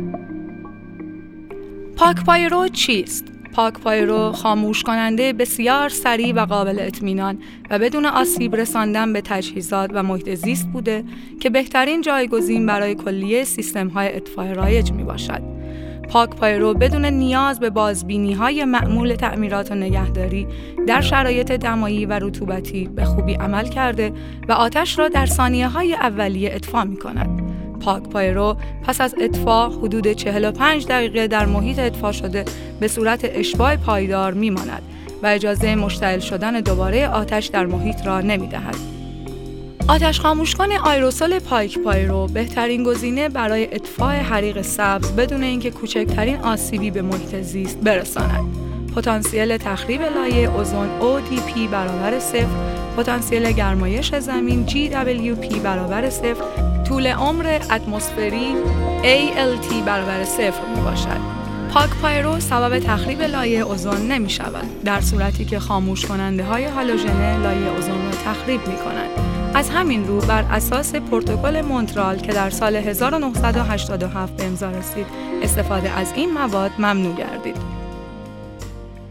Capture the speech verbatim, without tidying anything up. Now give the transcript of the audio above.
پاک پایرو چیست؟ پاک پایرو خاموش کننده بسیار سریع و قابل اطمینان و بدون آسیب رساندن به تجهیزات و محیط زیست بوده که بهترین جایگزین برای کلیه سیستم‌های اطفاء رایج میباشد. پاک پایرو بدون نیاز به بازبینی‌های معمول تعمیرات و نگهداری در شرایط دمایی و رطوبتی به خوبی عمل کرده و آتش را در ثانیه‌های اولیه اطفاء می‌کند. پاک پایرو پس از اطفاء حدود چهل و پنج دقیقه در محیط اطفاء شده به صورت اشباع پایدار می‌ماند و اجازه مشتعل شدن دوباره آتش در محیط را نمی‌دهد. آتش خاموشکن آیروسول پاک پایرو بهترین گزینه برای اطفاء حریق سبز بدون اینکه کوچکترین آسیبی به محیط زیست برساند. پتانسیل تخریب لایه اوزون او دی پی برابر صفر، پتانسیل گرمایش زمین جی دبلیو پی برابر صفر، طول عمر اتمسفری ای ال تی برابر صفر می باشد. پاک پایرو سبب تخریب لایه اوزون نمی شود، در صورتی که خاموش کننده های هالوژن لایه اوزون را تخریب می کنند. از همین رو بر اساس پروتکل مونترال که در سال هزار و نهصد و هشتاد و هفت به امضا رسید، استفاده از این مواد ممنوع گردید.